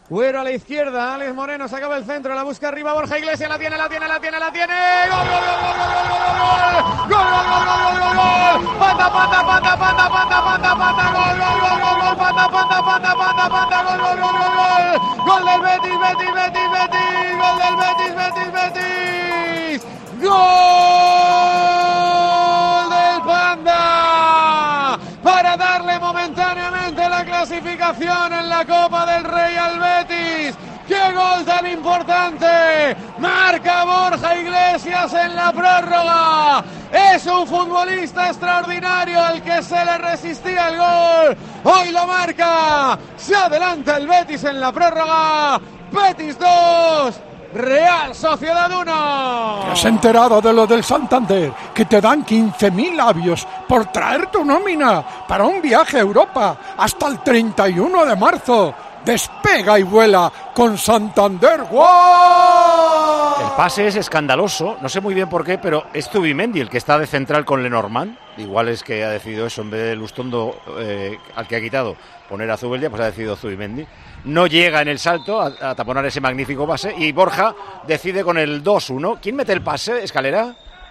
Güero a la izquierda, Alex Moreno sacaba el centro, la busca arriba Borja Iglesias, la tiene. ¡Gol, gol, gol, gol, gol, gol! ¡Panda, panda, panda, panda, panda, panda, panda! ¡Gol, gol, gol, gol, gol! ¡Panda, panda, panda, panda, panda! ¡Gol, gol, gol, gol, gol! ¡Gol del Betis, Betis, Betis, Betis! ¡Gol del Betis, Betis, Betis! ¡Gol del Panda! Para darle momentáneamente la clasificación en la Copa del Rey al Betis. ¡Qué gol tan importante! Marca Borja Iglesias en la prórroga. Es un futbolista extraordinario al que se le resistía el gol. Hoy lo marca. Se adelanta el Betis en la prórroga. Betis 2. Real Sociedad 1. ¿Te has enterado de lo del Santander? Que te dan 15.000 labios por traer tu nómina para un viaje a Europa hasta el 31 de marzo. Despega y vuela con Santander. ¡Wow! El pase es escandaloso, no sé muy bien por qué, pero es Zubimendi el que está de central con Lenormand. Igual es que ha decidido eso, en vez de Lustondo, al que ha quitado, poner a Zubeldia, pues ha decidido Zubimendi. No llega en el salto a taponar ese magnífico pase y Borja decide con el 2-1. ¿Quién mete el pase, Escalera?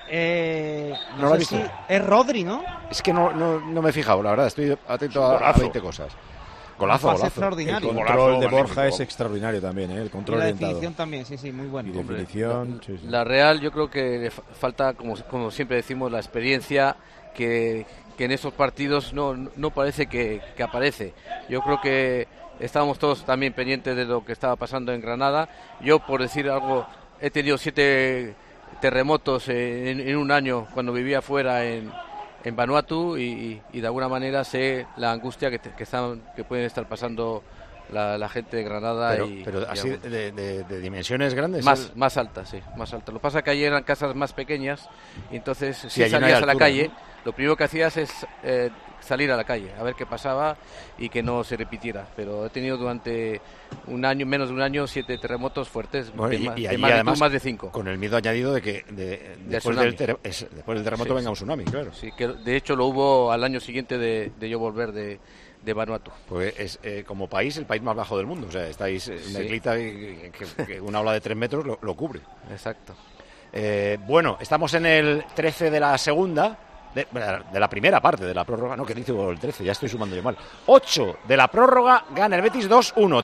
No lo he visto. Es Rodri, ¿no? Es que no me he fijado, la verdad, estoy atento a 20 cosas. Golazo. Extraordinario. El control de Borja es extraordinario también, el control y la orientado. definición también, sí, muy bueno. Y definición, sí. La Real, yo creo que le falta, como siempre decimos, la experiencia que en esos partidos no parece que aparece. Yo creo que estábamos todos también pendientes de lo que estaba pasando en Granada. Yo, por decir algo, he tenido 7 terremotos en un año cuando vivía fuera en Vanuatu y de alguna manera sé la angustia que pueden estar pasando la gente de Granada. Pero así de dimensiones grandes. Más altas, sí, más altas. Lo que pasa es que allí eran casas más pequeñas y entonces si salías a la calle, ¿no? Lo primero que hacías es salir a la calle, a ver qué pasaba y que no se repitiera. Pero he tenido durante menos de un año, 7 terremotos fuertes, y además más de 5. Con el miedo añadido de que después del terremoto venga un tsunami, claro. Sí, que de hecho lo hubo al año siguiente de yo volver de Vanuatu. Pues es como país el país más bajo del mundo. O sea, estáis en una islita que una ola de 3 metros lo cubre. Exacto. Bueno, estamos en el 13 de la segunda. De la primera parte de la prórroga, no, que dice el 13, ya estoy sumando yo mal. 8 de la prórroga, gana el Betis 2-1.